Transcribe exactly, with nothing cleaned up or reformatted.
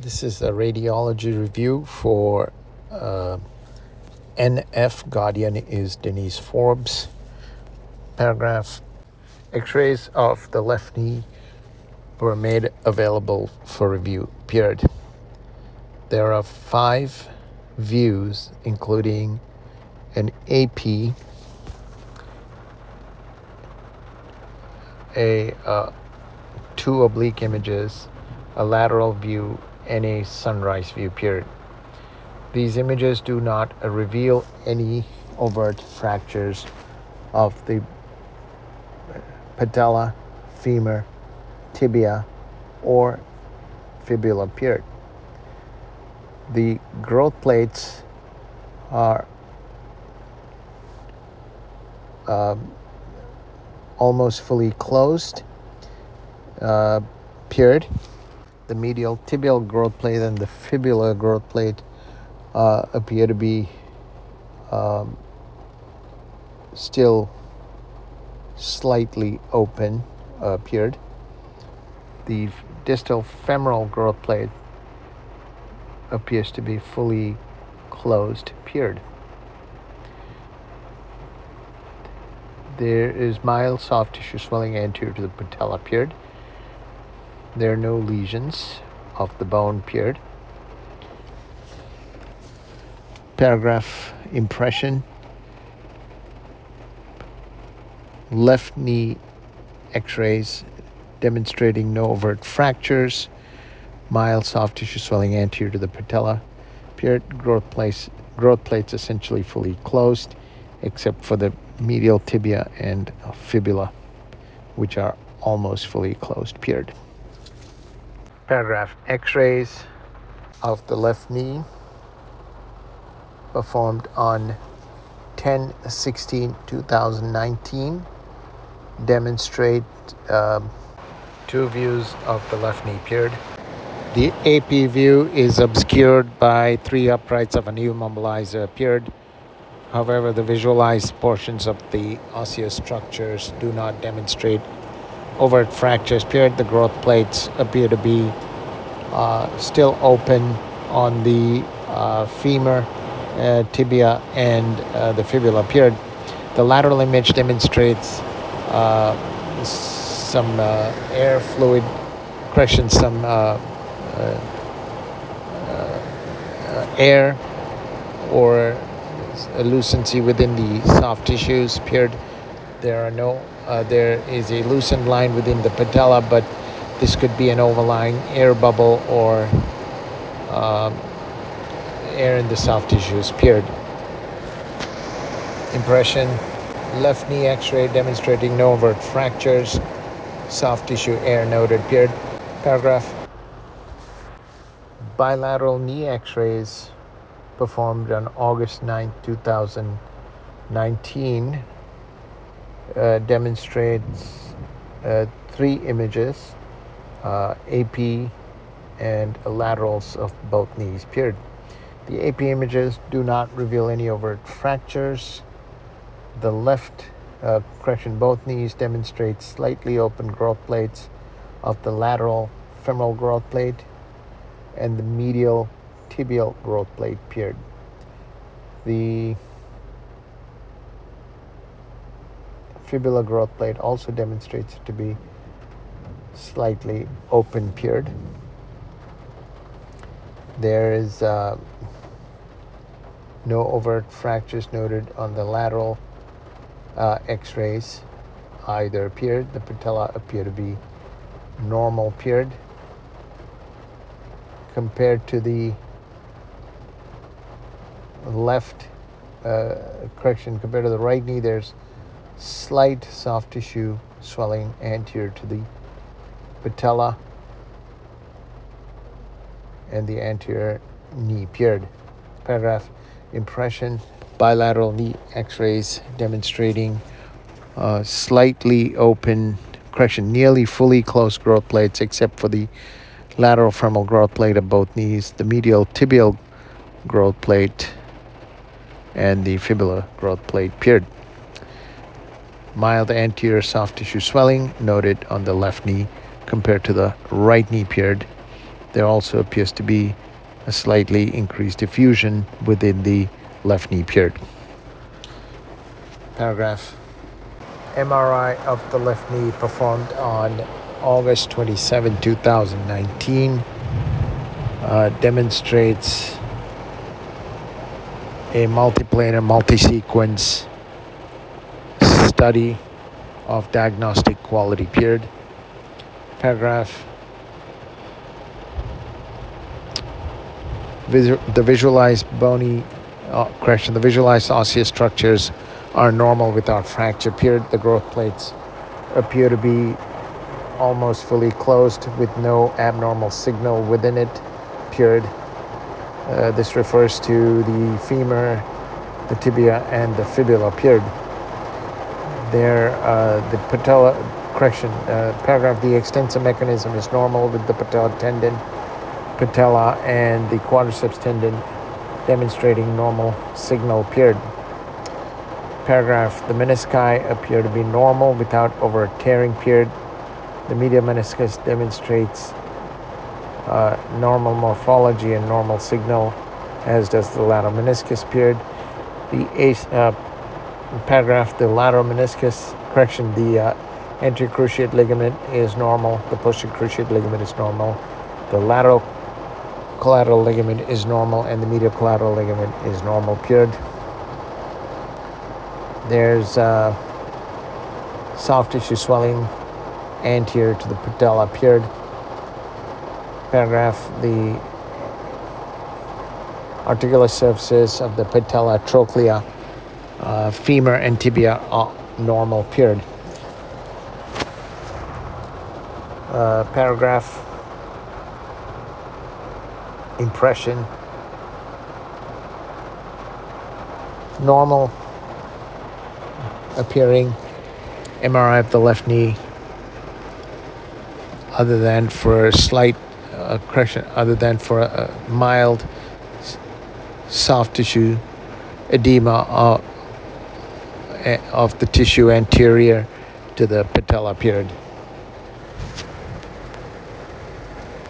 This is a radiology review for uh, N F. Guardian is Denise Forbes. Paragraph: X-rays of the left knee were made available for review. Period. There are five views, including an A P, a uh, two oblique images, a lateral view, and a sunrise view. Period. These images do not uh, reveal any overt fractures of the patella, femur, tibia, or fibula. Period. The growth plates are um, almost fully closed. Uh, period. The medial tibial growth plate and the fibular growth plate uh, appear to be um, still slightly open. Uh, period. The distal femoral growth plate appears to be fully closed. Period. There is mild soft tissue swelling anterior to the patella. Period. There are no lesions of the bone. Period. Paragraph: Impression: Left knee X-rays demonstrating no overt fractures, mild soft tissue swelling anterior to the patella. Period. Growth plates, growth plates essentially fully closed, except for the medial tibia and fibula, which are almost fully closed. Period. Paragraph: X-rays of the left knee performed on ten sixteen two thousand nineteen demonstrate um, two views of the left knee. Period. The A P view is obscured by three uprights of a new mobilizer. Period. However, the visualized portions of the osseous structures do not demonstrate overt fractures. Period. The growth plates appear to be uh, still open on the uh, femur, uh, tibia, and uh, the fibula. Period. The lateral image demonstrates uh, some uh, air fluid accretion, some uh, uh, uh, air or a lucency within the soft tissues. Period. There are no. Uh, there is a loosened line within the patella, but this could be an overlying air bubble or um, air in the soft tissues. Period. Impression: Left knee X-ray demonstrating no overt fractures, soft tissue air noted. Period. Paragraph: Bilateral knee X-rays performed on August ninth, two thousand nineteen uh, demonstrates uh, three images, uh, A P and laterals of both knees. Period. The A P images do not reveal any overt fractures. The left uh, correction, both knees demonstrate slightly open growth plates of the lateral femoral growth plate and the medial tibial growth plate. Period. The fibular growth plate also demonstrates to be slightly open. Period. There is uh, no overt fractures noted on the lateral uh, X-rays either. Period. The patella appear to be normal. Period. Compared to the left uh, correction, compared to the right knee, there's slight soft tissue swelling anterior to the patella and the anterior knee. Period. Paragraph: Impression: Bilateral knee X-rays demonstrating uh, slightly open, correction, nearly fully closed growth plates, except for the lateral femoral growth plate of both knees, the medial tibial growth plate, and the fibular growth plate. Period. Mild anterior soft tissue swelling noted on the left knee compared to the right knee. Period. There also appears to be a slightly increased diffusion within the left knee period. Paragraph. M R I of the left knee performed on August twenty-seventh, two thousand nineteen uh, demonstrates a multiplanar, multi-sequence study of diagnostic quality period. Paragraph. The visualized bony uh, correction, the visualized osseous structures are normal without fracture period. The growth plates appear to be almost fully closed with no abnormal signal within it period. Uh, this refers to the femur, the tibia, and the fibula period. There, uh, the patella, correction, uh, paragraph, the extensor mechanism is normal with the patella tendon, patella, and the quadriceps tendon demonstrating normal signal period. Paragraph, the menisci appear to be normal without over tearing period. The medial meniscus demonstrates uh, normal morphology and normal signal, as does the lateral meniscus period. The uh, paragraph, the lateral meniscus, correction, the uh, anterior cruciate ligament is normal. The posterior cruciate ligament is normal. The lateral collateral ligament is normal, and the medial collateral ligament is normal period. There's uh, soft tissue swelling anterior to the patella period. Paragraph, the articular surfaces of the patella, trochlea, uh, femur, and tibia are normal period. Uh, paragraph, impression, normal appearing M R I of the left knee, other than for a slight uh, correction, other than for a, a mild soft tissue edema uh, of the tissue anterior to the patella period.